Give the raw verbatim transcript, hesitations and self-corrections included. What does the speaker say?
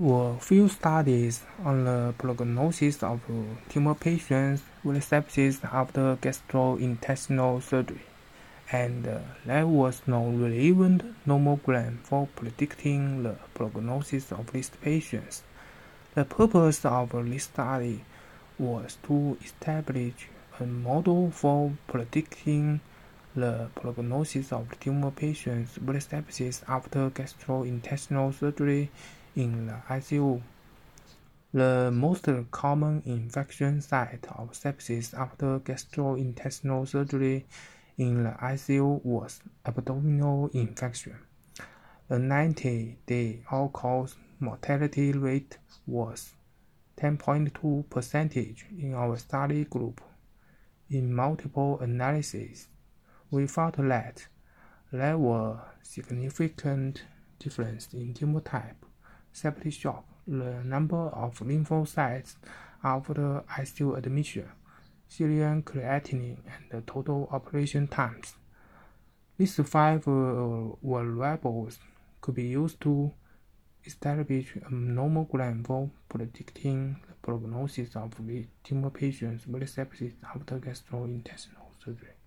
were few studies on the prognosis of tumor patients with sepsis after gastrointestinal surgery, and there was no relevant nomogram for predicting the prognosis of these patients. The purpose of this study was to establish a model for predicting the prognosis of tumor patients with sepsis after gastrointestinal surgery in the I C U. The most common infection site of sepsis after gastrointestinal surgery in the I C U was abdominal infection. The ninety-day all-cause mortality rate was ten point two percent in our study group. In multiple analyses, we found that there were significant differences in tumor type, septic shock, the number of lymphocytes after I C U admission, serum creatinine, and the total operation times. These five uh, variables could be used to establish a nomogram for predicting the prognosis of the tumor patients with sepsis after gastrointestinal surgery.